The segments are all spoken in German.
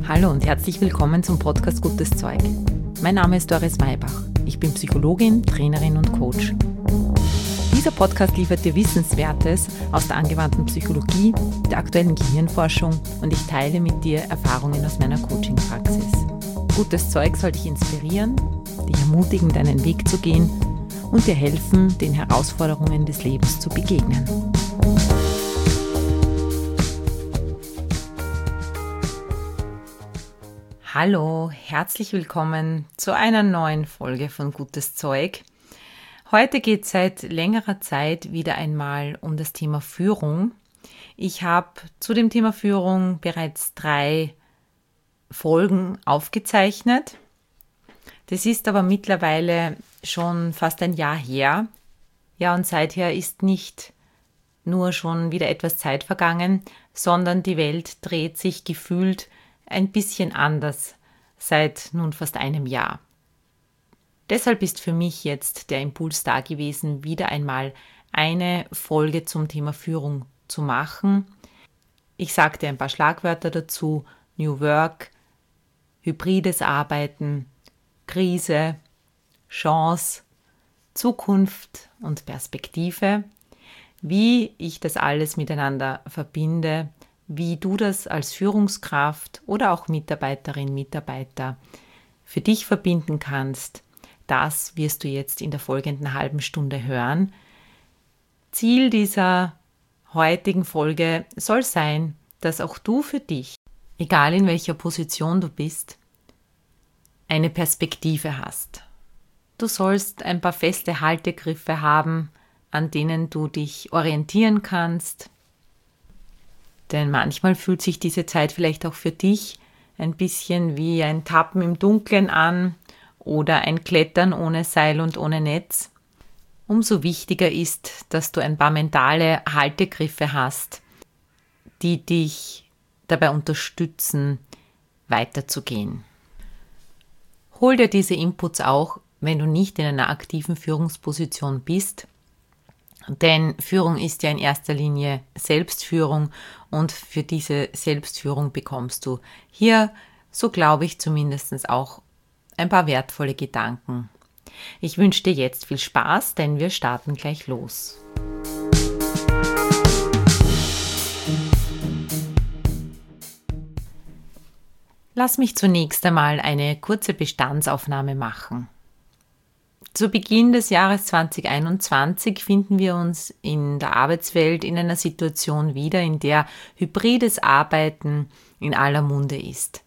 Hallo und herzlich willkommen zum Podcast Gutes Zeug. Mein Name ist Doris Maybach. Ich bin Psychologin, Trainerin und Coach. Dieser Podcast liefert dir Wissenswertes aus der angewandten Psychologie, der aktuellen Gehirnforschung und ich teile mit dir Erfahrungen aus meiner Coaching-Praxis. Gutes Zeug soll dich inspirieren, dich ermutigen, deinen Weg zu gehen und dir helfen, den Herausforderungen des Lebens zu begegnen. Hallo, herzlich willkommen zu einer neuen Folge von Gutes Zeug. Heute geht es seit längerer Zeit wieder einmal um das Thema Führung. Ich habe zu dem Thema Führung bereits 3 Folgen aufgezeichnet. Das ist aber mittlerweile schon fast ein Jahr her. Ja, und seither ist nicht nur schon wieder etwas Zeit vergangen, sondern die Welt dreht sich gefühlt ein bisschen anders seit nun fast einem Jahr. Deshalb ist für mich jetzt der Impuls da gewesen, wieder einmal eine Folge zum Thema Führung zu machen. Ich sagte ein paar Schlagwörter dazu: New Work, hybrides Arbeiten, Krise, Chance, Zukunft und Perspektive, wie ich das alles miteinander verbinde, wie du das als Führungskraft oder auch Mitarbeiterin, Mitarbeiter für dich verbinden kannst. Das wirst du jetzt in der folgenden halben Stunde hören. Ziel dieser heutigen Folge soll sein, dass auch du für dich, egal in welcher Position du bist, eine Perspektive hast. Du sollst ein paar feste Haltegriffe haben, an denen du dich orientieren kannst. Denn manchmal fühlt sich diese Zeit vielleicht auch für dich ein bisschen wie ein Tappen im Dunkeln an oder ein Klettern ohne Seil und ohne Netz. Umso wichtiger ist, dass du ein paar mentale Haltegriffe hast, die dich dabei unterstützen, weiterzugehen. Hol dir diese Inputs auch, wenn du nicht in einer aktiven Führungsposition bist. Denn Führung ist ja in erster Linie Selbstführung und für diese Selbstführung bekommst du hier, so glaube ich zumindest, auch ein paar wertvolle Gedanken. Ich wünsche dir jetzt viel Spaß, denn wir starten gleich los. Lass mich zunächst einmal eine kurze Bestandsaufnahme machen. Zu Beginn des Jahres 2021 finden wir uns in der Arbeitswelt in einer Situation wieder, in der hybrides Arbeiten in aller Munde ist.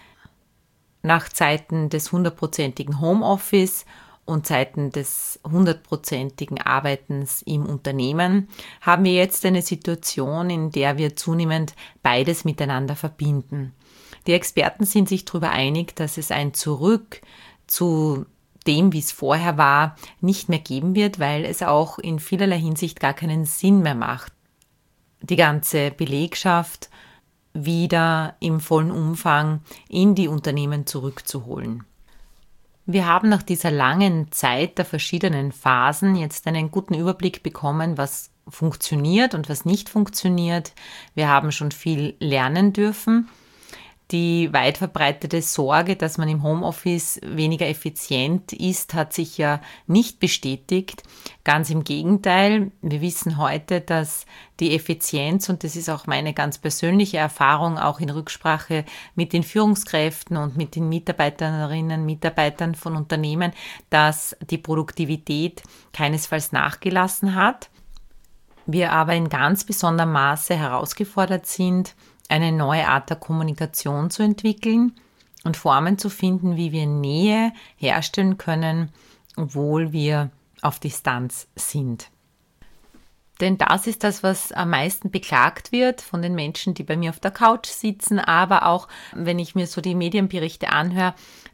Nach Zeiten des 100%igen Homeoffice und Zeiten des 100%igen Arbeitens im Unternehmen haben wir jetzt eine Situation, in der wir zunehmend beides miteinander verbinden. Die Experten sind sich darüber einig, dass es ein Zurück zu dem, wie es vorher war, nicht mehr geben wird, weil es auch in vielerlei Hinsicht gar keinen Sinn mehr macht, die ganze Belegschaft wieder im vollen Umfang in die Unternehmen zurückzuholen. Wir haben nach dieser langen Zeit der verschiedenen Phasen jetzt einen guten Überblick bekommen, was funktioniert und was nicht funktioniert. Wir haben schon viel lernen dürfen. Die weit verbreitete Sorge, dass man im Homeoffice weniger effizient ist, hat sich ja nicht bestätigt. Ganz im Gegenteil, wir wissen heute, dass die Effizienz, und das ist auch meine ganz persönliche Erfahrung, auch in Rücksprache mit den Führungskräften und mit den Mitarbeiterinnen und Mitarbeitern von Unternehmen, dass die Produktivität keinesfalls nachgelassen hat. Wir aber in ganz besonderem Maße herausgefordert sind, eine neue Art der Kommunikation zu entwickeln und Formen zu finden, wie wir Nähe herstellen können, obwohl wir auf Distanz sind. Denn das ist das, was am meisten beklagt wird von den Menschen, die bei mir auf der Couch sitzen, aber auch, wenn ich mir so die Medienberichte anhöre,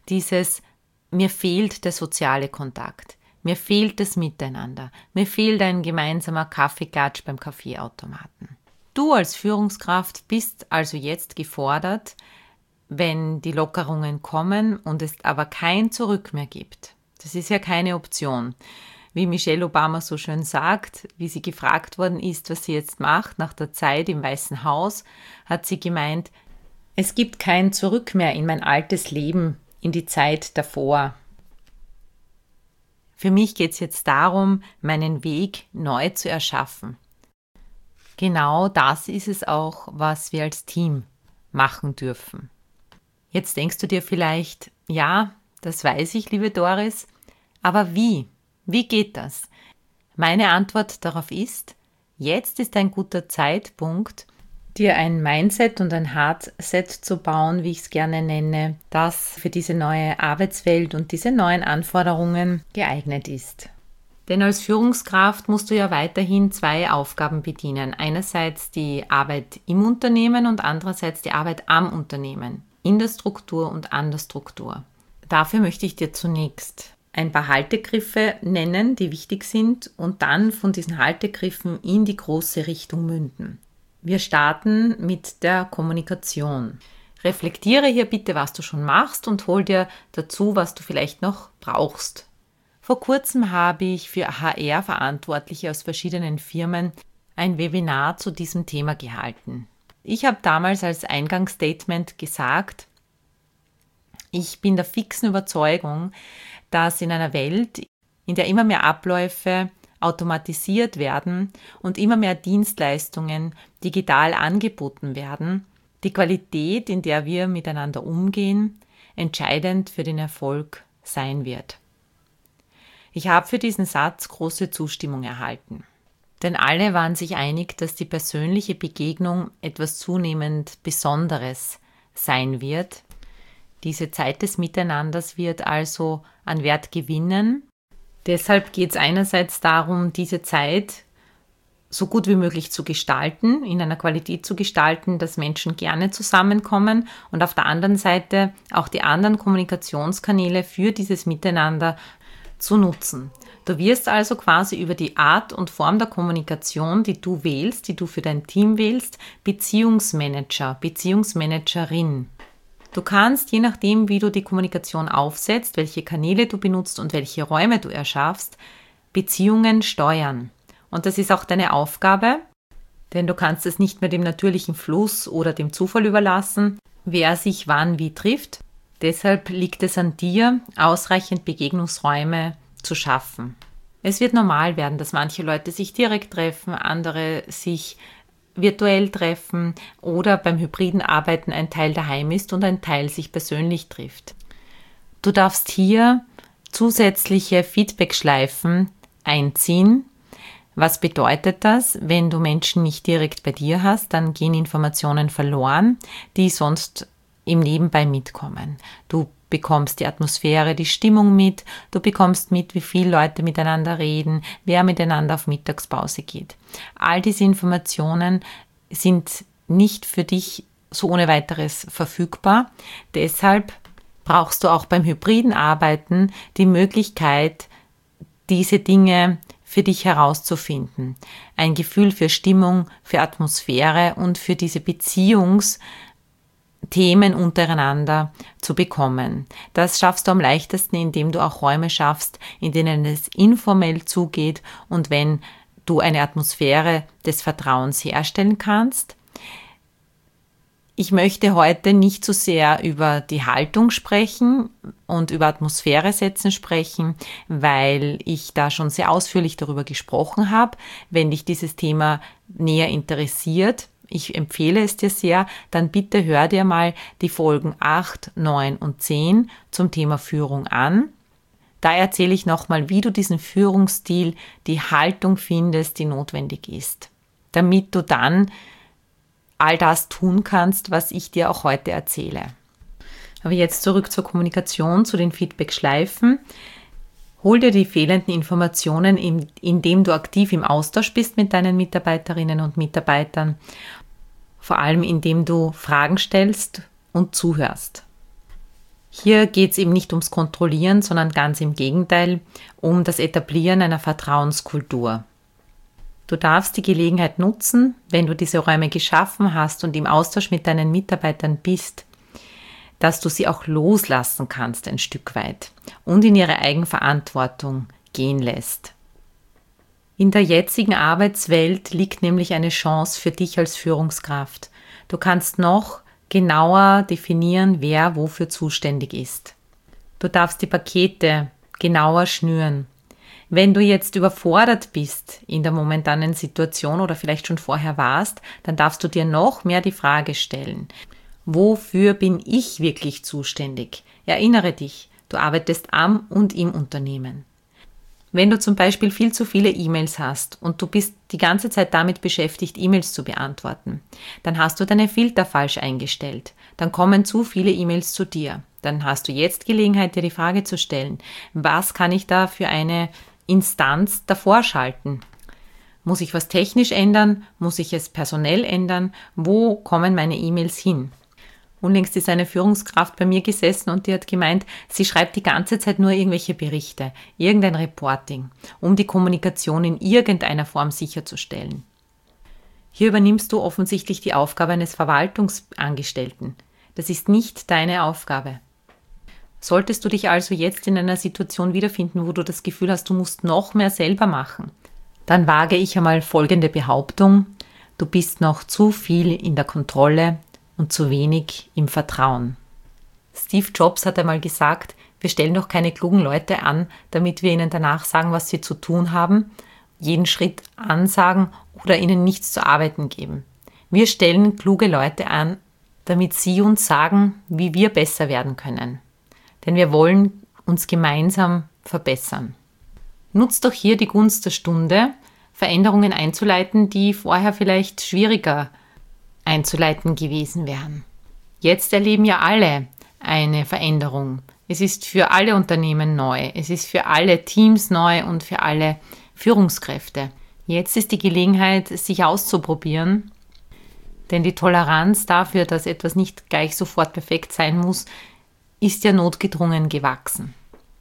mir fehlt der soziale Kontakt, mir fehlt das Miteinander, mir fehlt ein gemeinsamer Kaffeeklatsch beim Kaffeeautomaten. Du als Führungskraft bist also jetzt gefordert, wenn die Lockerungen kommen und es aber kein Zurück mehr gibt. Das ist ja keine Option. Wie Michelle Obama so schön sagt, wie sie gefragt worden ist, was sie jetzt macht nach der Zeit im Weißen Haus, hat sie gemeint, Es gibt kein Zurück mehr in mein altes Leben, in die Zeit davor. Für mich geht es jetzt darum, meinen Weg neu zu erschaffen. Genau das ist es auch, was wir als Team machen dürfen. Jetzt denkst du dir vielleicht, ja, das weiß ich, liebe Doris, aber wie? Wie geht das? Meine Antwort darauf ist, jetzt ist ein guter Zeitpunkt, dir ein Mindset und ein Hardset zu bauen, wie ich es gerne nenne, das für diese neue Arbeitswelt und diese neuen Anforderungen geeignet ist. Denn als Führungskraft musst du ja weiterhin zwei Aufgaben bedienen. Einerseits die Arbeit im Unternehmen und andererseits die Arbeit am Unternehmen, in der Struktur und an der Struktur. Dafür möchte ich dir zunächst ein paar Haltegriffe nennen, die wichtig sind und dann von diesen Haltegriffen in die große Richtung münden. Wir starten mit der Kommunikation. Reflektiere hier bitte, was du schon machst und hol dir dazu, was du vielleicht noch brauchst. Vor kurzem habe ich für HR-Verantwortliche aus verschiedenen Firmen ein Webinar zu diesem Thema gehalten. Ich habe damals als Eingangsstatement gesagt, ich bin der fixen Überzeugung, dass in einer Welt, in der immer mehr Abläufe automatisiert werden und immer mehr Dienstleistungen digital angeboten werden, die Qualität, in der wir miteinander umgehen, entscheidend für den Erfolg sein wird. Ich habe für diesen Satz große Zustimmung erhalten. Denn alle waren sich einig, dass die persönliche Begegnung etwas zunehmend Besonderes sein wird. Diese Zeit des Miteinanders wird also an Wert gewinnen. Deshalb geht es einerseits darum, diese Zeit so gut wie möglich zu gestalten, in einer Qualität zu gestalten, dass Menschen gerne zusammenkommen und auf der anderen Seite auch die anderen Kommunikationskanäle für dieses Miteinander zu nutzen. Du wirst also quasi über die Art und Form der Kommunikation, die du wählst, die du für dein Team wählst, Beziehungsmanager, Beziehungsmanagerin. Du kannst, je nachdem, wie du die Kommunikation aufsetzt, welche Kanäle du benutzt und welche Räume du erschaffst, Beziehungen steuern. Und das ist auch deine Aufgabe, denn du kannst es nicht mehr dem natürlichen Fluss oder dem Zufall überlassen, wer sich wann wie trifft. Deshalb liegt es an dir, ausreichend Begegnungsräume zu schaffen. Es wird normal werden, dass manche Leute sich direkt treffen, andere sich virtuell treffen oder beim hybriden Arbeiten ein Teil daheim ist und ein Teil sich persönlich trifft. Du darfst hier zusätzliche Feedbackschleifen einziehen. Was bedeutet das? Wenn du Menschen nicht direkt bei dir hast, dann gehen Informationen verloren, die sonst im Nebenbei mitkommen. Du bekommst die Atmosphäre, die Stimmung mit, du bekommst mit, wie viele Leute miteinander reden, wer miteinander auf Mittagspause geht. All diese Informationen sind nicht für dich so ohne weiteres verfügbar. Deshalb brauchst du auch beim hybriden Arbeiten die Möglichkeit, diese Dinge für dich herauszufinden. Ein Gefühl für Stimmung, für Atmosphäre und für diese Themen untereinander zu bekommen. Das schaffst du am leichtesten, indem du auch Räume schaffst, in denen es informell zugeht und wenn du eine Atmosphäre des Vertrauens herstellen kannst. Ich möchte heute nicht so sehr über die Haltung sprechen und über Atmosphäre setzen sprechen, weil ich da schon sehr ausführlich darüber gesprochen habe. Wenn dich dieses Thema näher interessiert, ich empfehle es dir sehr, dann bitte hör dir mal die Folgen 8, 9 und 10 zum Thema Führung an. Da erzähle ich nochmal, wie du diesen Führungsstil, die Haltung findest, die notwendig ist, damit du dann all das tun kannst, was ich dir auch heute erzähle. Aber jetzt zurück zur Kommunikation, zu den Feedback-Schleifen. Hol dir die fehlenden Informationen, indem du aktiv im Austausch bist mit deinen Mitarbeiterinnen und Mitarbeitern, vor allem indem du Fragen stellst und zuhörst. Hier geht es eben nicht ums Kontrollieren, sondern ganz im Gegenteil, um das Etablieren einer Vertrauenskultur. Du darfst die Gelegenheit nutzen, wenn du diese Räume geschaffen hast und im Austausch mit deinen Mitarbeitern bist, dass du sie auch loslassen kannst ein Stück weit und in ihre Eigenverantwortung gehen lässt. In der jetzigen Arbeitswelt liegt nämlich eine Chance für dich als Führungskraft. Du kannst noch genauer definieren, wer wofür zuständig ist. Du darfst die Pakete genauer schnüren. Wenn du jetzt überfordert bist in der momentanen Situation oder vielleicht schon vorher warst, dann darfst du dir noch mehr die Frage stellen: Wofür bin ich wirklich zuständig? Erinnere dich, du arbeitest am und im Unternehmen. Wenn du zum Beispiel viel zu viele E-Mails hast und du bist die ganze Zeit damit beschäftigt, E-Mails zu beantworten, dann hast du deine Filter falsch eingestellt. Dann kommen zu viele E-Mails zu dir. Dann hast du jetzt Gelegenheit, dir die Frage zu stellen: Was kann ich da für eine Instanz davor schalten? Muss ich was technisch ändern? Muss ich es personell ändern? Wo kommen meine E-Mails hin? Unlängst ist eine Führungskraft bei mir gesessen und die hat gemeint, sie schreibt die ganze Zeit nur irgendwelche Berichte, irgendein Reporting, um die Kommunikation in irgendeiner Form sicherzustellen. Hier übernimmst du offensichtlich die Aufgabe eines Verwaltungsangestellten. Das ist nicht deine Aufgabe. Solltest du dich also jetzt in einer Situation wiederfinden, wo du das Gefühl hast, du musst noch mehr selber machen, dann wage ich einmal folgende Behauptung: Du bist noch zu viel in der Kontrolle und zu wenig im Vertrauen. Steve Jobs hat einmal gesagt, wir stellen doch keine klugen Leute an, damit wir ihnen danach sagen, was sie zu tun haben, jeden Schritt ansagen oder ihnen nichts zu arbeiten geben. Wir stellen kluge Leute an, damit sie uns sagen, wie wir besser werden können. Denn wir wollen uns gemeinsam verbessern. Nutzt doch hier die Gunst der Stunde, Veränderungen einzuleiten, die vorher vielleicht schwieriger einzuleiten gewesen wären. Jetzt erleben ja alle eine Veränderung. Es ist für alle Unternehmen neu, es ist für alle Teams neu und für alle Führungskräfte. Jetzt ist die Gelegenheit, sich auszuprobieren, denn die Toleranz dafür, dass etwas nicht gleich sofort perfekt sein muss, ist ja notgedrungen gewachsen.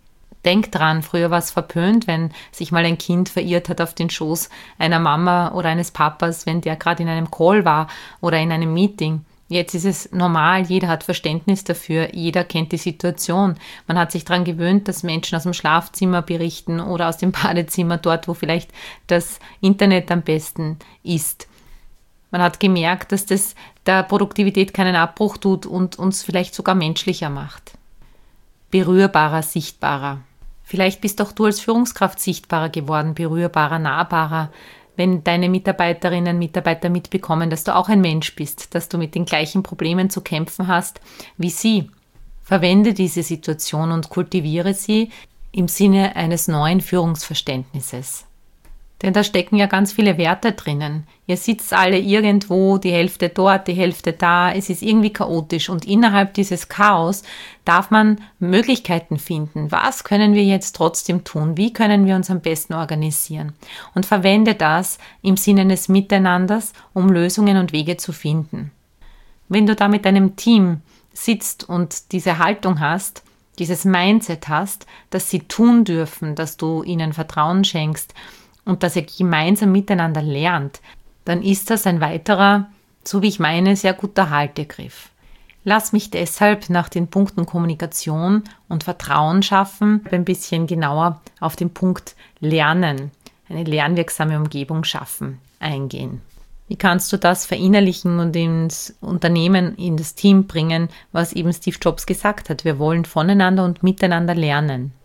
Denk dran, früher war es verpönt, wenn sich mal ein Kind verirrt hat auf den Schoß einer Mama oder eines Papas, wenn der gerade in einem Call war oder in einem Meeting. Jetzt ist es normal, jeder hat Verständnis dafür, jeder kennt die Situation. Man hat sich daran gewöhnt, dass Menschen aus dem Schlafzimmer berichten oder aus dem Badezimmer, dort wo vielleicht das Internet am besten ist. Man hat gemerkt, dass das der Produktivität keinen Abbruch tut und uns vielleicht sogar menschlicher macht. Berührbarer, sichtbarer. Vielleicht bist auch du als Führungskraft sichtbarer geworden, berührbarer, nahbarer, wenn deine Mitarbeiterinnen und Mitarbeiter mitbekommen, dass du auch ein Mensch bist, dass du mit den gleichen Problemen zu kämpfen hast wie sie. Verwende diese Situation und kultiviere sie im Sinne eines neuen Führungsverständnisses. Denn da stecken ja ganz viele Werte drinnen. Ihr sitzt alle irgendwo, die Hälfte dort, die Hälfte da. Es ist irgendwie chaotisch und innerhalb dieses Chaos darf man Möglichkeiten finden. Was können wir jetzt trotzdem tun? Wie können wir uns am besten organisieren? Und verwende das im Sinne eines Miteinanders, um Lösungen und Wege zu finden. Wenn du da mit deinem Team sitzt und diese Haltung hast, dieses Mindset hast, dass sie tun dürfen, dass du ihnen Vertrauen schenkst, und dass ihr gemeinsam miteinander lernt, dann ist das ein weiterer, so wie ich meine, sehr guter Haltegriff. Lass mich deshalb nach den Punkten Kommunikation und Vertrauen schaffen, ein bisschen genauer auf den Punkt Lernen, eine lernwirksame Umgebung schaffen, eingehen. Wie kannst du das verinnerlichen und ins Unternehmen, in das Team bringen, was eben Steve Jobs gesagt hat? Wir wollen voneinander und miteinander lernen.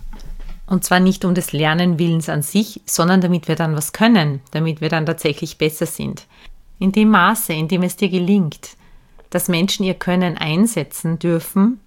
Und zwar nicht um des Lernenwillens an sich, sondern damit wir dann was können, damit wir dann tatsächlich besser sind. In dem Maße, in dem es dir gelingt, dass Menschen ihr Können einsetzen dürfen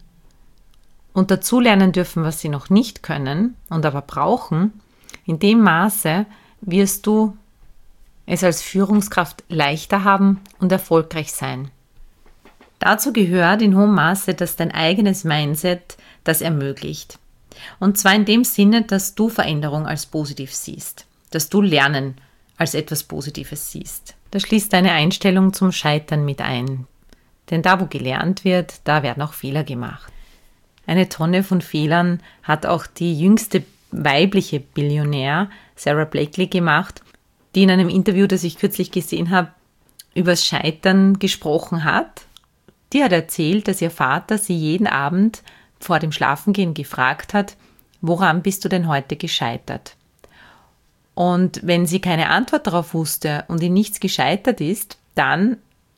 und dazulernen dürfen, was sie noch nicht können und aber brauchen, in dem Maße wirst du es als Führungskraft leichter haben und erfolgreich sein. Dazu gehört in hohem Maße, dass dein eigenes Mindset das ermöglicht. Und zwar in dem Sinne, dass du Veränderung als positiv siehst, dass du Lernen als etwas Positives siehst. Das schließt deine Einstellung zum Scheitern mit ein. Denn da, wo gelernt wird, da werden auch Fehler gemacht. Eine Tonne von Fehlern hat auch die jüngste weibliche Billionär, Sarah Blakely, gemacht, die in einem Interview, das ich kürzlich gesehen habe, übers Scheitern gesprochen hat. Die hat erzählt, dass ihr Vater sie jeden Abend vor dem Schlafengehen gefragt hat: Woran bist du denn heute gescheitert? Und wenn sie keine Antwort darauf wusste und in nichts gescheitert ist, dann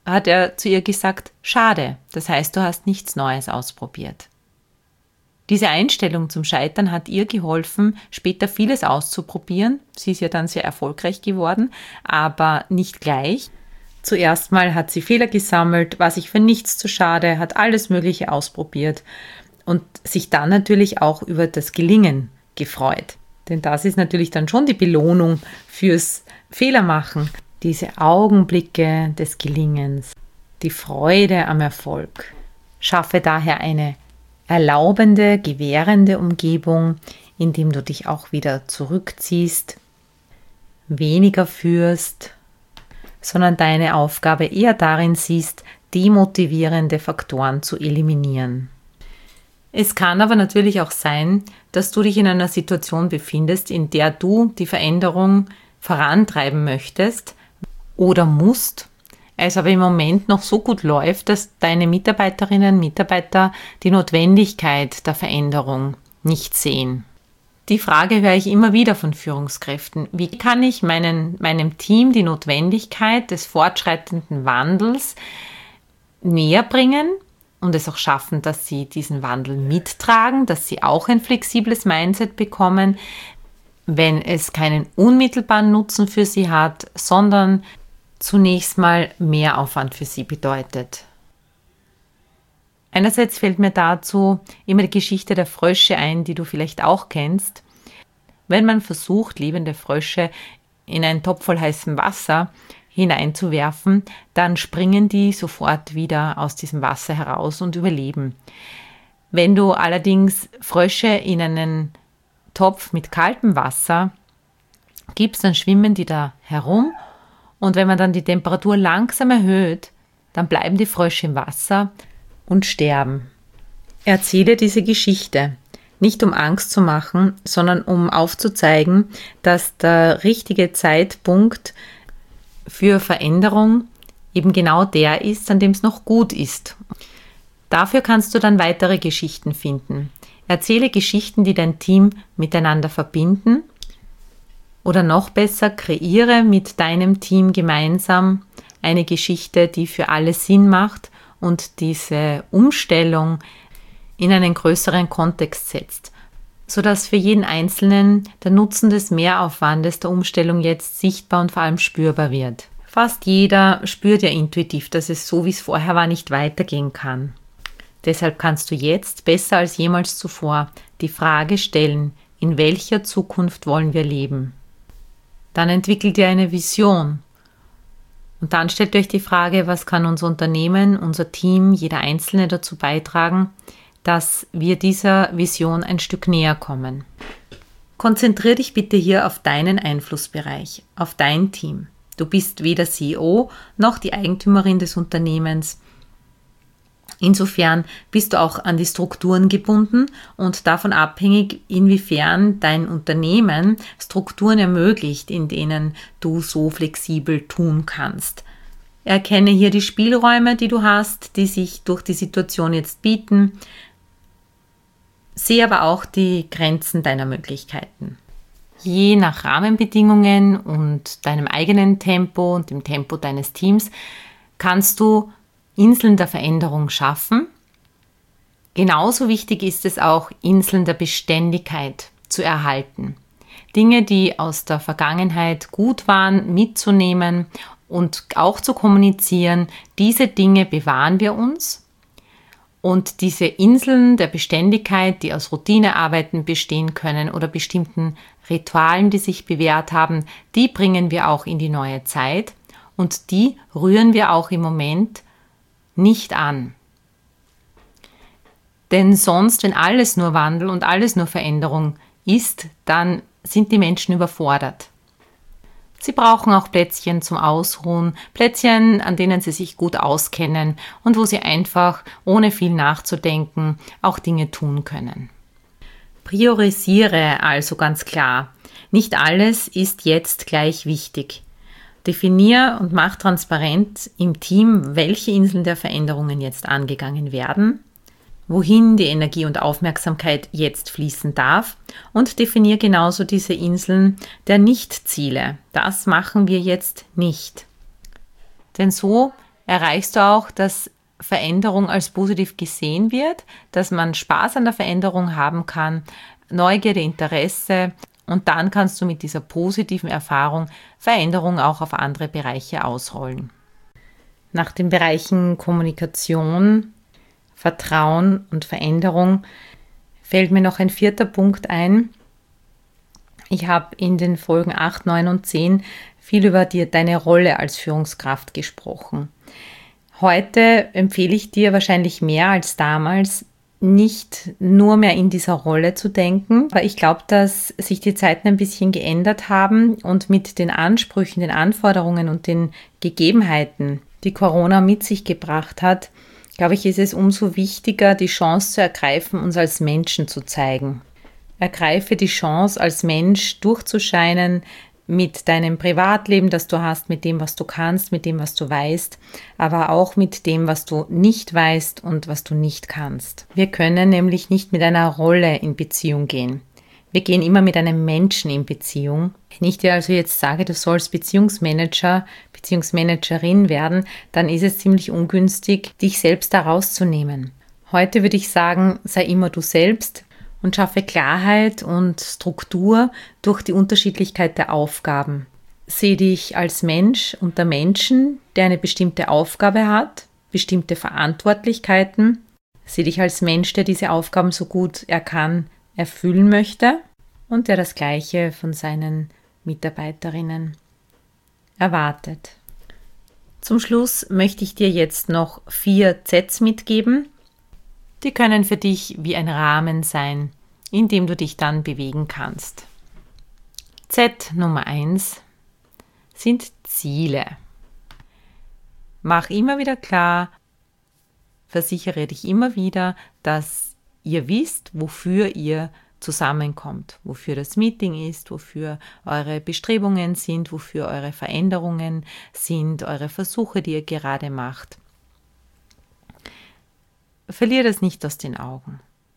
hat er zu ihr gesagt, schade, das heißt, du hast nichts Neues ausprobiert. Diese Einstellung zum Scheitern hat ihr geholfen, später vieles auszuprobieren. Sie ist ja dann sehr erfolgreich geworden, aber nicht gleich. Zuerst mal hat sie Fehler gesammelt, war sich für nichts zu schade, hat alles Mögliche ausprobiert und sich dann natürlich auch über das Gelingen gefreut. Denn das ist natürlich dann schon die Belohnung fürs Fehlermachen. Diese Augenblicke des Gelingens, die Freude am Erfolg. Schaffe daher eine erlaubende, gewährende Umgebung, indem du dich auch wieder zurückziehst, weniger führst, sondern deine Aufgabe eher darin siehst, demotivierende Faktoren zu eliminieren. Es kann aber natürlich auch sein, dass du dich in einer Situation befindest, in der du die Veränderung vorantreiben möchtest oder musst, es aber im Moment noch so gut läuft, dass deine Mitarbeiterinnen und Mitarbeiter die Notwendigkeit der Veränderung nicht sehen. Die Frage höre ich immer wieder von Führungskräften. Wie kann ich meinem Team die Notwendigkeit des fortschreitenden Wandels näher bringen und es auch schaffen, dass sie diesen Wandel mittragen, dass sie auch ein flexibles Mindset bekommen, wenn es keinen unmittelbaren Nutzen für sie hat, sondern zunächst mal mehr Aufwand für sie bedeutet. Einerseits fällt mir dazu immer die Geschichte der Frösche ein, die du vielleicht auch kennst. Wenn man versucht, lebende Frösche in einen Topf voll heißem Wasser hineinzuwerfen, dann springen die sofort wieder aus diesem Wasser heraus und überleben. Wenn du allerdings Frösche in einen Topf mit kaltem Wasser gibst, dann schwimmen die da herum. Und wenn man dann die Temperatur langsam erhöht, dann bleiben die Frösche im Wasser und sterben. Erzähle diese Geschichte, nicht um Angst zu machen, sondern um aufzuzeigen, dass der richtige Zeitpunkt für Veränderung eben genau der ist, an dem es noch gut ist. Dafür kannst du dann weitere Geschichten finden. Erzähle Geschichten, die dein Team miteinander verbinden. Oder noch besser, kreiere mit deinem Team gemeinsam eine Geschichte, die für alle Sinn macht und diese Umstellung in einen größeren Kontext setzt, sodass für jeden Einzelnen der Nutzen des Mehraufwandes der Umstellung jetzt sichtbar und vor allem spürbar wird. Fast jeder spürt ja intuitiv, dass es so, wie es vorher war, nicht weitergehen kann. Deshalb kannst du jetzt besser als jemals zuvor die Frage stellen, in welcher Zukunft wollen wir leben? Dann entwickelt ihr eine Vision. Und dann stellt euch die Frage, was kann unser Unternehmen, unser Team, jeder Einzelne dazu beitragen, dass wir dieser Vision ein Stück näher kommen. Konzentriere dich bitte hier auf deinen Einflussbereich, auf dein Team. Du bist weder CEO noch die Eigentümerin des Unternehmens. Insofern bist du auch an die Strukturen gebunden und davon abhängig, inwiefern dein Unternehmen Strukturen ermöglicht, in denen du so flexibel tun kannst. Erkenne hier die Spielräume, die du hast, die sich durch die Situation jetzt bieten. Sehe aber auch die Grenzen deiner Möglichkeiten. Je nach Rahmenbedingungen und deinem eigenen Tempo und dem Tempo deines Teams kannst du Inseln der Veränderung schaffen. Genauso wichtig ist es auch, Inseln der Beständigkeit zu erhalten. Dinge, die aus der Vergangenheit gut waren, mitzunehmen und auch zu kommunizieren. Diese Dinge bewahren wir uns. Und diese Inseln der Beständigkeit, die aus Routinearbeiten bestehen können oder bestimmten Ritualen, die sich bewährt haben, die bringen wir auch in die neue Zeit und die rühren wir auch im Moment nicht an. Denn sonst, wenn alles nur Wandel und alles nur Veränderung ist, dann sind die Menschen überfordert. Sie brauchen auch Plätzchen zum Ausruhen, Plätzchen, an denen sie sich gut auskennen und wo sie einfach, ohne viel nachzudenken, auch Dinge tun können. Priorisiere also ganz klar. Nicht alles ist jetzt gleich wichtig. Definier und mach transparent im Team, welche Inseln der Veränderungen jetzt angegangen werden, wohin die Energie und Aufmerksamkeit jetzt fließen darf und definier genauso diese Inseln der Nichtziele. Das machen wir jetzt nicht. Denn so erreichst du auch, dass Veränderung als positiv gesehen wird, dass man Spaß an der Veränderung haben kann, Neugierde, Interesse, und dann kannst du mit dieser positiven Erfahrung Veränderung auch auf andere Bereiche ausrollen. Nach den Bereichen Kommunikation, Vertrauen und Veränderung fällt mir noch ein 4. Punkt ein. Ich habe in den Folgen 8, 9 und 10 viel über deine Rolle als Führungskraft gesprochen. Heute empfehle ich dir wahrscheinlich mehr als damals, nicht nur mehr in dieser Rolle zu denken, weil ich glaube, dass sich die Zeiten ein bisschen geändert haben und mit den Ansprüchen, den Anforderungen und den Gegebenheiten, die Corona mit sich gebracht hat, glaube ich, ist es umso wichtiger, die Chance zu ergreifen, uns als Menschen zu zeigen. Ergreife die Chance, als Mensch durchzuscheinen mit deinem Privatleben, das du hast, mit dem, was du kannst, mit dem, was du weißt, aber auch mit dem, was du nicht weißt und was du nicht kannst. Wir können nämlich nicht mit einer Rolle in Beziehung gehen. Wir gehen immer mit einem Menschen in Beziehung. Wenn ich dir also jetzt sage, du sollst Beziehungsmanager, Beziehungsmanagerin werden, dann ist es ziemlich ungünstig, dich selbst da rauszunehmen. Heute würde ich sagen, sei immer du selbst und schaffe Klarheit und Struktur durch die Unterschiedlichkeit der Aufgaben. Sehe dich als Mensch unter Menschen, der eine bestimmte Aufgabe hat, bestimmte Verantwortlichkeiten. Sehe dich als Mensch, der diese Aufgaben so gut er kann erfüllen möchte und der das Gleiche von seinen Mitarbeiterinnen erwartet. Zum Schluss möchte ich dir jetzt noch 4 Zs mitgeben. Die können für dich wie ein Rahmen sein, in dem du dich dann bewegen kannst. Z Nummer 1 sind Ziele. Mach immer wieder klar, versichere dich immer wieder, dass ihr wisst, wofür ihr zusammenkommt, wofür das Meeting ist, wofür eure Bestrebungen sind, wofür eure Veränderungen sind, eure Versuche, die ihr gerade macht. Verlier das nicht aus den Augen.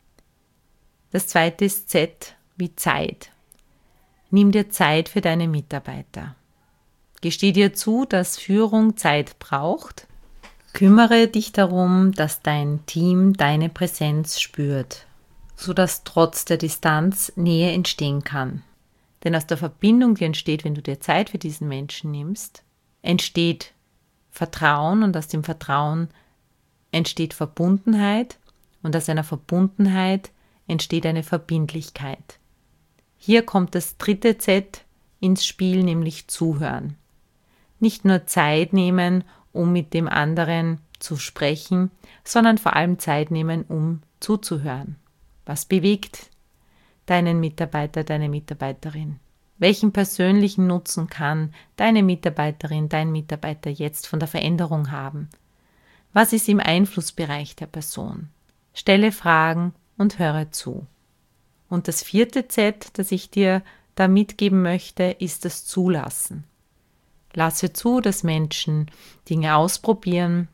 Das 2. ist Z wie Zeit. Nimm dir Zeit für deine Mitarbeiter. Gesteh dir zu, dass Führung Zeit braucht. Kümmere dich darum, dass dein Team deine Präsenz spürt, sodass trotz der Distanz Nähe entstehen kann. Denn aus der Verbindung, die entsteht, wenn du dir Zeit für diesen Menschen nimmst, entsteht Vertrauen und aus dem Vertrauen entsteht Verbundenheit und aus einer Verbundenheit entsteht eine Verbindlichkeit. Hier kommt das 3. Z ins Spiel, nämlich Zuhören. Nicht nur Zeit nehmen, um mit dem anderen zu sprechen, sondern vor allem Zeit nehmen, um zuzuhören. Was bewegt deinen Mitarbeiter, deine Mitarbeiterin? Welchen persönlichen Nutzen kann deine Mitarbeiterin, dein Mitarbeiter jetzt von der Veränderung haben? Was ist im Einflussbereich der Person? Stelle Fragen und höre zu. Und das 4. Z, das ich dir da mitgeben möchte, ist das Zulassen. Lasse zu, dass Menschen Dinge ausprobieren,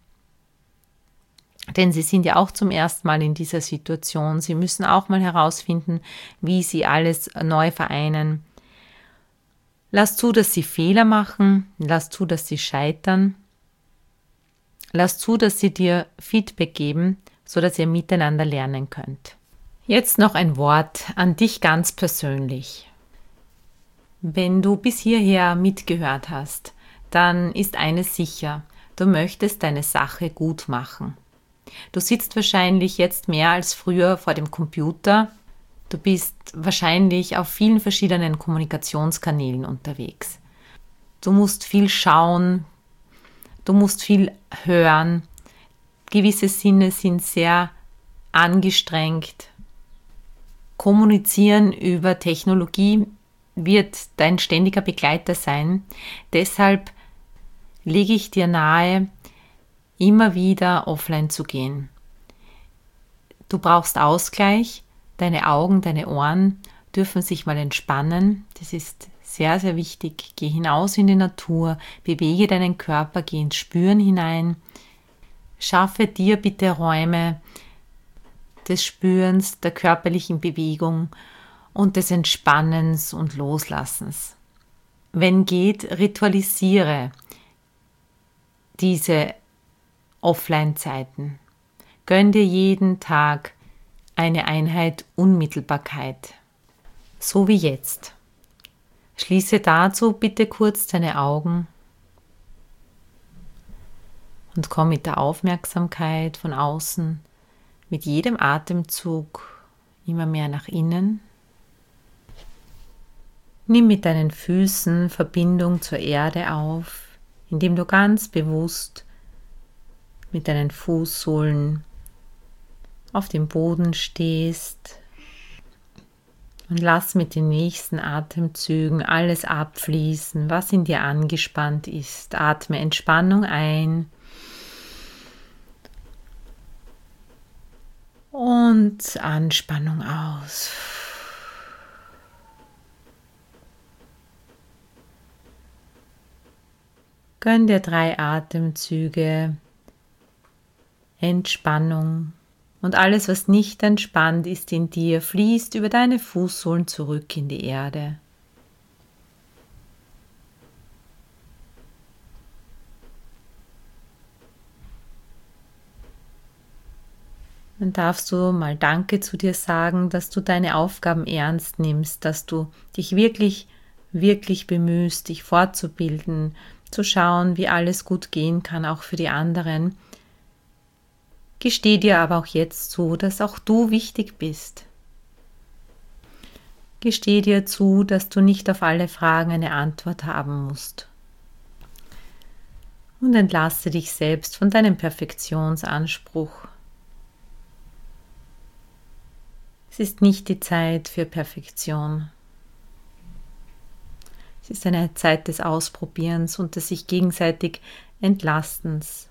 denn sie sind ja auch zum ersten Mal in dieser Situation. Sie müssen auch mal herausfinden, wie sie alles neu vereinen. Lass zu, dass sie Fehler machen. Lass zu, dass sie scheitern. Lass zu, dass sie dir Feedback geben, sodass ihr miteinander lernen könnt. Jetzt noch ein Wort an dich ganz persönlich. Wenn du bis hierher mitgehört hast, dann ist eines sicher, du möchtest deine Sache gut machen. Du sitzt wahrscheinlich jetzt mehr als früher vor dem Computer. Du bist wahrscheinlich auf vielen verschiedenen Kommunikationskanälen unterwegs. Du musst viel schauen, du musst viel hören. Gewisse Sinne sind sehr angestrengt. Kommunizieren über Technologie wird dein ständiger Begleiter sein. Deshalb lege ich dir nahe, immer wieder offline zu gehen. Du brauchst Ausgleich, deine Augen, deine Ohren dürfen sich mal entspannen. Das ist sehr, sehr wichtig. Geh hinaus in die Natur, bewege deinen Körper, geh ins Spüren hinein. Schaffe dir bitte Räume des Spürens, der körperlichen Bewegung und des Entspannens und Loslassens. Wenn geht, ritualisiere diese Offline-Zeiten. Gönn dir jeden Tag eine Einheit Unmittelbarkeit, so wie jetzt. Schließe dazu bitte kurz deine Augen und komm mit der Aufmerksamkeit von außen mit jedem Atemzug immer mehr nach innen. Nimm mit deinen Füßen Verbindung zur Erde auf, indem du ganz bewusst mit deinen Fußsohlen auf dem Boden stehst und lass mit den nächsten Atemzügen alles abfließen, was in dir angespannt ist. Atme Entspannung ein und Anspannung aus. Gönn dir 3 Atemzüge Entspannung und alles, was nicht entspannt ist in dir, fließt über deine Fußsohlen zurück in die Erde. Dann darfst du mal Danke zu dir sagen, dass du deine Aufgaben ernst nimmst, dass du dich wirklich, wirklich bemühst, dich fortzubilden, zu schauen, wie alles gut gehen kann, auch für die anderen. Gesteh dir aber auch jetzt zu, dass auch du wichtig bist. Gesteh dir zu, dass du nicht auf alle Fragen eine Antwort haben musst. Und entlasse dich selbst von deinem Perfektionsanspruch. Es ist nicht die Zeit für Perfektion. Es ist eine Zeit des Ausprobierens und des sich gegenseitig Entlastens.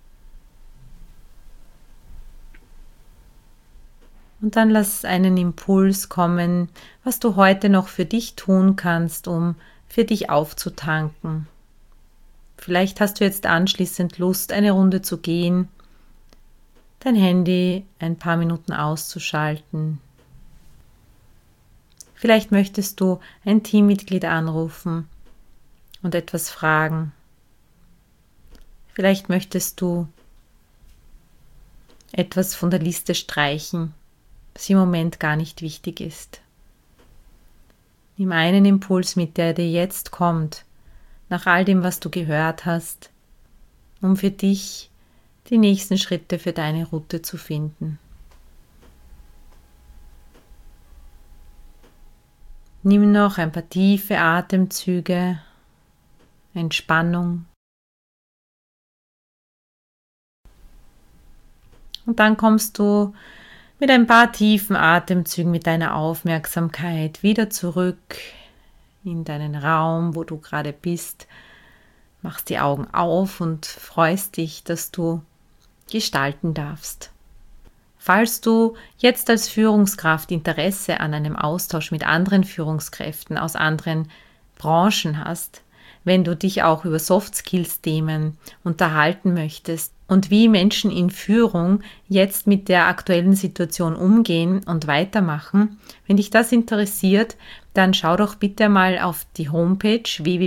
Und dann lass einen Impuls kommen, was du heute noch für dich tun kannst, um für dich aufzutanken. Vielleicht hast du jetzt anschließend Lust, eine Runde zu gehen, dein Handy ein paar Minuten auszuschalten. Vielleicht möchtest du ein Teammitglied anrufen und etwas fragen. Vielleicht möchtest du etwas von der Liste streichen, was im Moment gar nicht wichtig ist. Nimm einen Impuls mit, der dir jetzt kommt, nach all dem, was du gehört hast, um für dich die nächsten Schritte für deine Route zu finden. Nimm noch ein paar tiefe Atemzüge, Entspannung. Und dann kommst du mit ein paar tiefen Atemzügen mit deiner Aufmerksamkeit wieder zurück in deinen Raum, wo du gerade bist. Machst die Augen auf und freust dich, dass du gestalten darfst. Falls du jetzt als Führungskraft Interesse an einem Austausch mit anderen Führungskräften aus anderen Branchen hast, wenn du dich auch über Soft-Skills-Themen unterhalten möchtest und wie Menschen in Führung jetzt mit der aktuellen Situation umgehen und weitermachen, wenn dich das interessiert, dann schau doch bitte mal auf die Homepage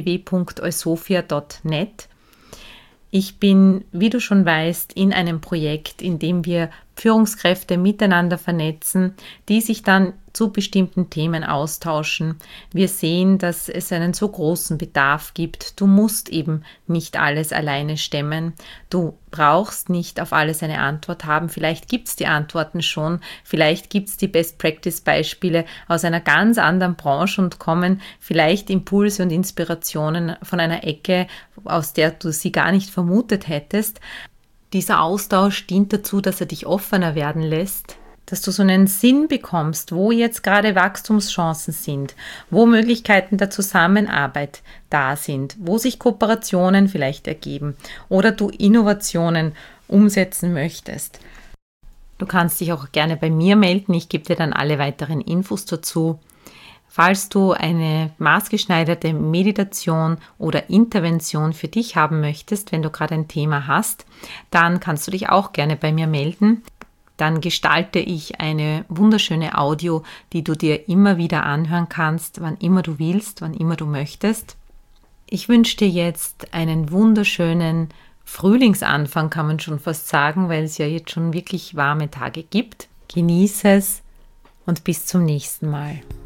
www.eusofia.net. Ich bin, wie du schon weißt, in einem Projekt, in dem wir Führungskräfte miteinander vernetzen, die sich dann zu bestimmten Themen austauschen. Wir sehen, dass es einen so großen Bedarf gibt. Du musst eben nicht alles alleine stemmen. Du brauchst nicht auf alles eine Antwort haben. Vielleicht gibt es die Antworten schon. Vielleicht gibt es die Best-Practice-Beispiele aus einer ganz anderen Branche und kommen vielleicht Impulse und Inspirationen von einer Ecke, aus der du sie gar nicht vermutet hättest. Dieser Austausch dient dazu, dass er dich offener werden lässt, dass du so einen Sinn bekommst, wo jetzt gerade Wachstumschancen sind, wo Möglichkeiten der Zusammenarbeit da sind, wo sich Kooperationen vielleicht ergeben oder du Innovationen umsetzen möchtest. Du kannst dich auch gerne bei mir melden, ich gebe dir dann alle weiteren Infos dazu. Falls du eine maßgeschneiderte Meditation oder Intervention für dich haben möchtest, wenn du gerade ein Thema hast, dann kannst du dich auch gerne bei mir melden. Dann gestalte ich eine wunderschöne Audio, die du dir immer wieder anhören kannst, wann immer du willst, wann immer du möchtest. Ich wünsche dir jetzt einen wunderschönen Frühlingsanfang, kann man schon fast sagen, weil es ja jetzt schon wirklich warme Tage gibt. Genieße es und bis zum nächsten Mal.